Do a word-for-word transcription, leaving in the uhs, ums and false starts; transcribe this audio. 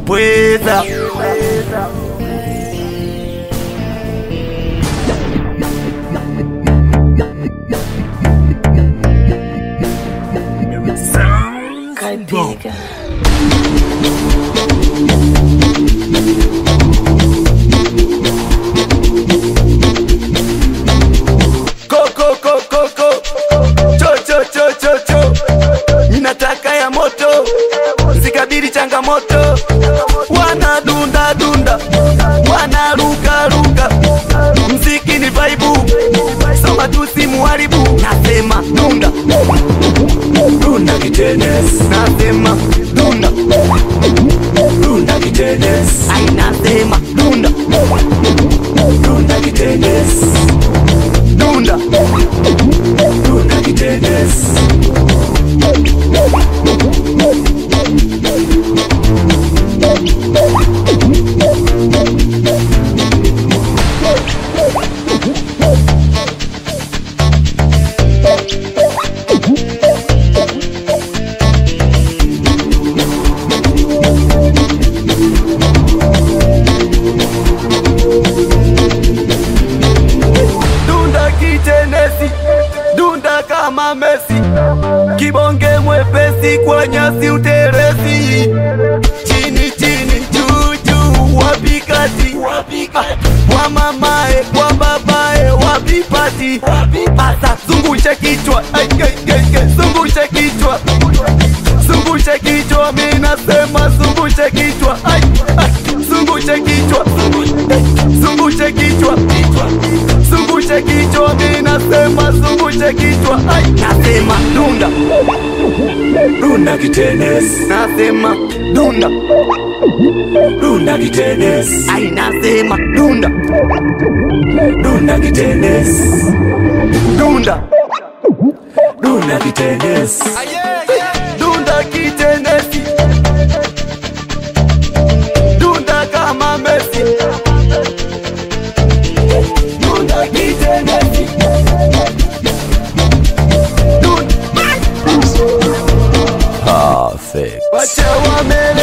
Pweza Kaipiga. Koko koko koko cho cho cho cho cho ninataka ya moto zikabili changamoto wana dunda dunda wana ruka ruka mziki ni vibe soma tu simu haribu nasema dunda dunda kitenes nasema dunda dunda kitenes ai nasema dunda dunda kitenes dunda dunda kitenes dunda kama Messi, kibonge mwepesi kwa nyasi uterezi, chini chini juu juu wapikati, wa mamae kwa babae wapipati, asa zungushe kichwa, ay, ay, ay, ay, zungushe kichwa, zungushe kichwa, mina sema zungushe kichwa, ay, ay, zungushe kichwa, zungushe kichwa, zungushe kichwa, mina sema zungushe kichwa, ay, nasema dunda dunda kitenes, nasema dunda dunda kitenes, ay, nasema dunda dunda kitenes, dunda dunda kitenes, dunda kitenes, dunda kama Messi, dunda kitenes, dunda perfect. Wacha wamele